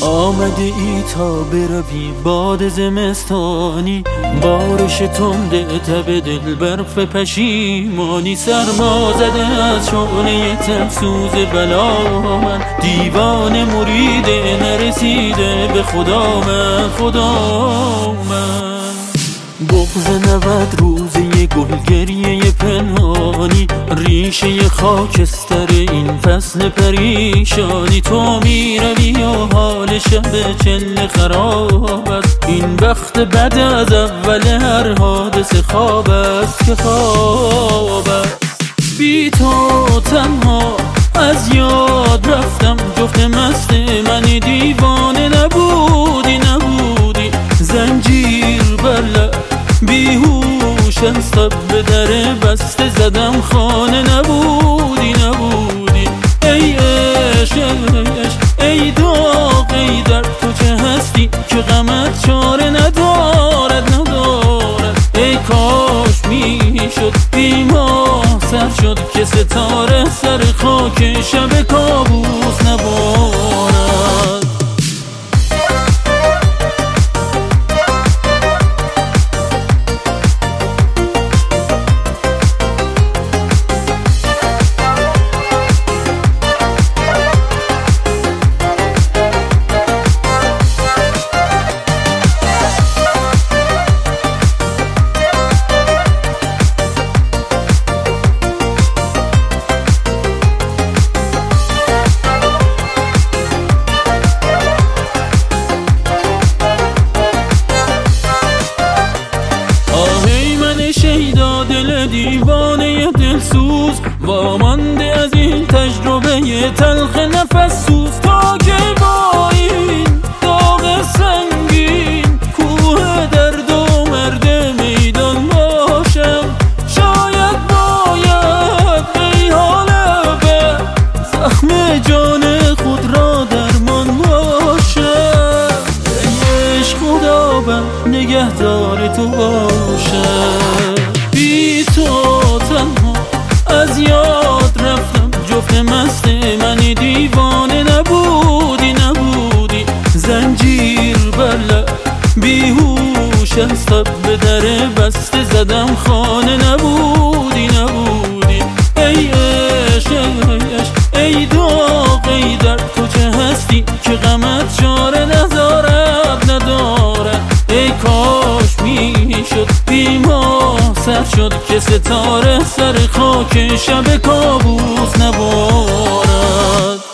آمده ای تا بروی باد زمستانی، بارش تنده تب دل برف پشیمانی. سرما زده از شعله تفسوز بلا من، دیوانه مرید نرسیده به خدا من. بغض 90 روزه گلگریه پنهانی، ریشه خاکستر این فصل پریشانی. تو میروی و حال شب چله خراب است، این بخت بد از اول هر حادثه خواب است که خواب است. بی تو تنها از یاد رفتم، جفت مست منی، دیوانه نبودی زنجیر بر لب بیهوش از تب به در بسته زدم خانه نبودی ای عشق ای داغ ای در تو چه هستی که غمت چاره ندارد ای کاش میشد بی ما سر شد که ستاره سر خاک شب کابوس نبارد. دل دیوانه دلسوز وامانده از این تجربه تلخ نفس سوز. تا که با این داغ سنگین کوه درد و مرد میدان باشم، شاید باید ای حال به زخم جان خود را درمان باشم. ای عشق خدا بر نگهدار تو باشم. بی تو تنها از یاد رفتم، جفت مست منی، دیوانه نبودی زنجیر بر لب بیهوش از تب به در بسته زدم خانه نبودی ای عشق ای داغ ای در تو چه هستی که غمت چاره ندارد ای کاش میشد بی ما سر شد که ستاره سر خاک شب کابوس نبارد.